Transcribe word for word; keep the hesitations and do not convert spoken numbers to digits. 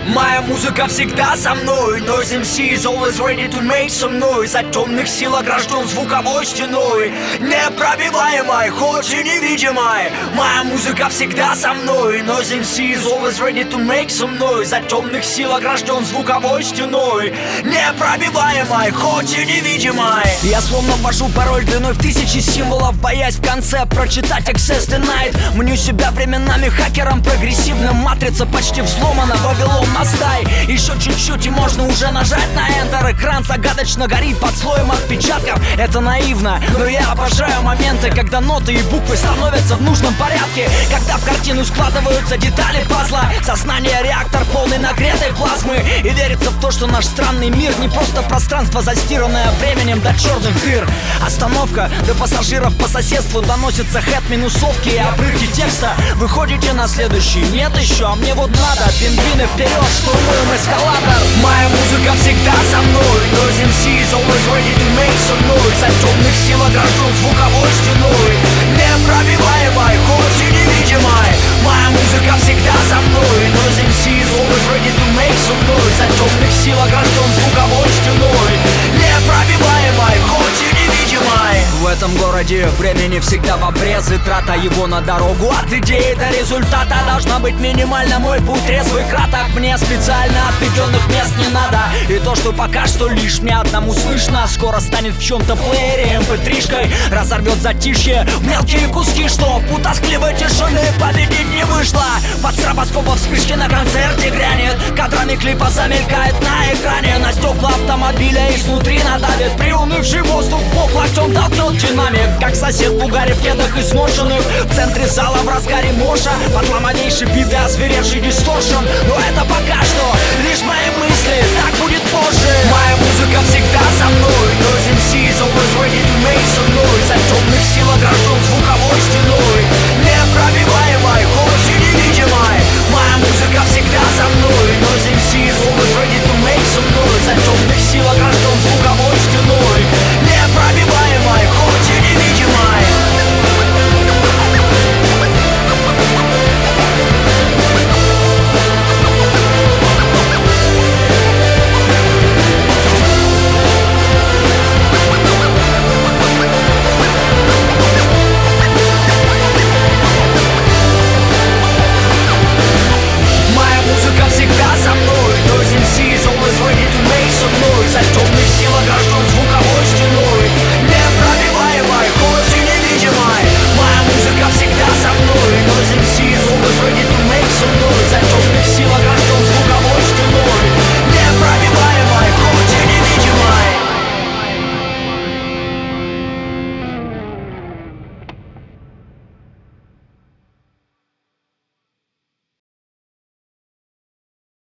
Моя музыка всегда со мной. Noise эм си is always ready to make some noise. От темных сил огражден звуковой стеной, непробиваемой, хоть и невидимой. Моя музыка всегда со мной. Noise эм си is always ready to make some noise. От темных сил огражден звуковой стеной, непробиваемой, хоть и невидимой. Я словно ввожу пароль длиной в тысячи символов, боясь в конце прочитать Access Denied. Мню себя временами хакером прогрессивным. Матрица почти взломана, Вавилон настай. Еще чуть-чуть и можно уже нажать на Enter. Экран загадочно горит под слоем отпечатков. Это наивно, но я обожаю моменты, когда ноты и буквы становятся в нужном порядке. Когда в картину складываются детали пазла. Сознание реактор полный нагретой плазмы. И верится в то, что наш странный мир не просто пространство, застиранное временем до черных дыр. Остановка, до пассажиров по соседству доносится хэт, минусовки и обрывки текста. Выходите на следующий? Нет еще, а мне вот надо. Пингвины вперед, штурмуем эскалатор. Моя музыка всегда со мной. Noise эм си is always ready to make some noise. От темных сил огражден звуковой стеной, непробиваемой, хоть и невидимой. Моя музыка всегда со мной. Noise эм си is always ready to make some noise. От темных сил огражден звуковой стеной, непробиваемой, хоть и невидимой. В этом городе времени всегда в обрез, и трата его на дорогу от идеи до результата должна быть минимальна. Мой путь трезвый, краток, мне специально отведенных мест не надо. И то, что пока что лишь мне одному слышно, скоро станет в чем-то плеере эм пэ три-шкой. Разорвет затишье в мелкие куски, что у тоскливой тишины победить не вышло. Под стробоскопом вспышки на концерте грянет, кадрами клипа замелькает на экране. На стекла автомобиля изнутри надавит приунывший воздух, бок локтем толкнет динамик. Как сосед в угаре в кедах изношенных, в центре зала в разгаре моша, подломанейший бит и озверевший дисторшн. Но это пока что лишь мои мысли, так будет позже. Моя музыка всегда со мной. Noise эм си is always ready to make some noise. От темных сил огражден звуковой